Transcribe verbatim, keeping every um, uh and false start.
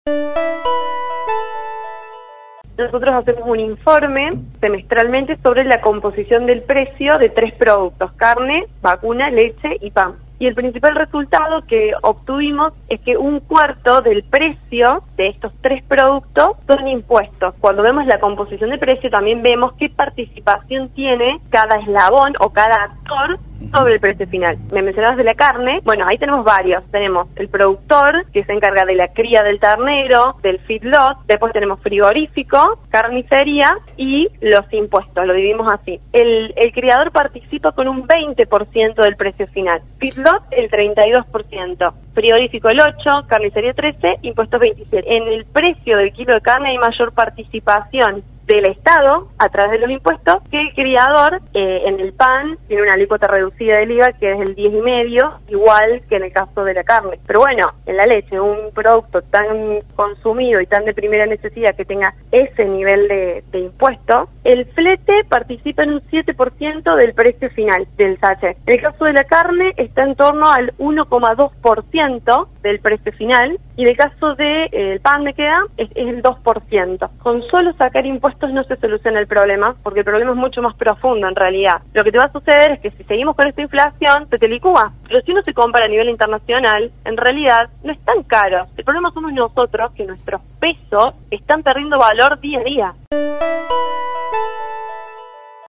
Nosotros hacemos un informe semestralmente sobre la composición del precio de tres productos: carne, vacuna, leche y pan. Y el principal resultado que obtuvimos es que un cuarto del precio de estos tres productos son impuestos. Cuando vemos la composición de precio también vemos qué participación tiene cada eslabón o cada actor sobre el precio final. Me mencionabas de la carne. Bueno, ahí tenemos varios. Tenemos el productor, que se encarga de la cría del ternero, del feedlot. Después tenemos frigorífico, carnicería y los impuestos. Lo dividimos así. El, el criador participa con un veinte por ciento del precio final. Feedlot el treinta y dos por ciento. Frigorífico el ocho por ciento, carnicería trece por ciento, impuestos veintisiete por ciento. En el precio del kilo de carne hay mayor participación del Estado a través de los impuestos que el criador. Eh, en el pan tiene una alícuota reducida del I V A que es el diez y medio, igual que en el caso de la carne. Pero bueno, en la leche, un producto tan consumido y tan de primera necesidad que tenga ese nivel de, de impuesto, el flete participa en un siete por ciento del precio final del sachet. En el caso de la carne está en torno al uno coma dos por ciento del precio final, y en el caso del de, eh, pan de queda es, es el dos por ciento. Con solo sacar impuestos no se soluciona el problema, porque el problema es mucho más profundo en realidad. Lo que te va a suceder es que si seguimos con esta inflación, se te licúa. Pero si uno se compara a nivel internacional, en realidad no es tan caro. El problema somos nosotros, que nuestros pesos están perdiendo valor día a día.